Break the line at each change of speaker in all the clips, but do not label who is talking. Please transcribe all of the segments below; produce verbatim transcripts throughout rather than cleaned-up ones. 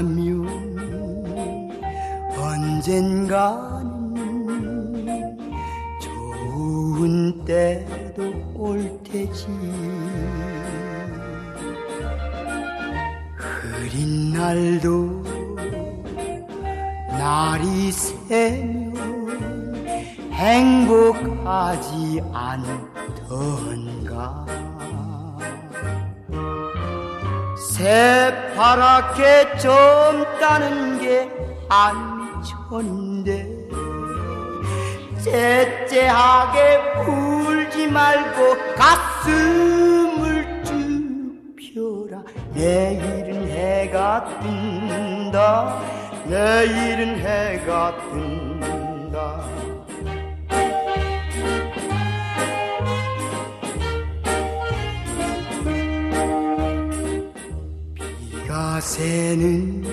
있다면 언젠가는 좋은 때도 올 테지. 흐린 날도 날이 새면 행복하지 않던가. 새파랗게 젊다는 게 한천인데 째째하게 울지 말고 가슴을 쭉 펴라. 내일은 해가 뜬다. 내일은 해가 뜬다. 비가 새는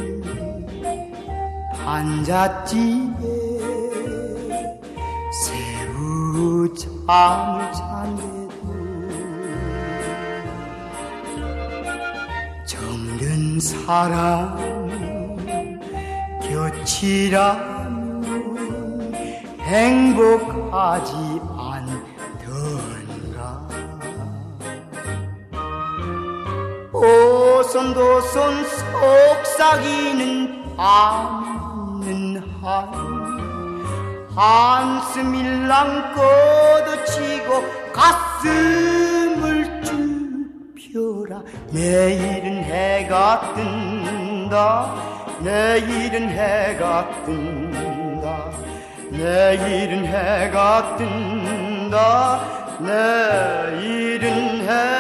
판잣집에 새우 잠을 잔대도 정든 사람 곁이라면 행복하지 않던가. 오손도손 속삭이는 밤는 한 한숨 일랑 걷어치고 가슴을 쭉 펴라. 내일은 해가 뜬다. 내일은 해가 뜬다. 내일은 해가 뜬다. 내일은 해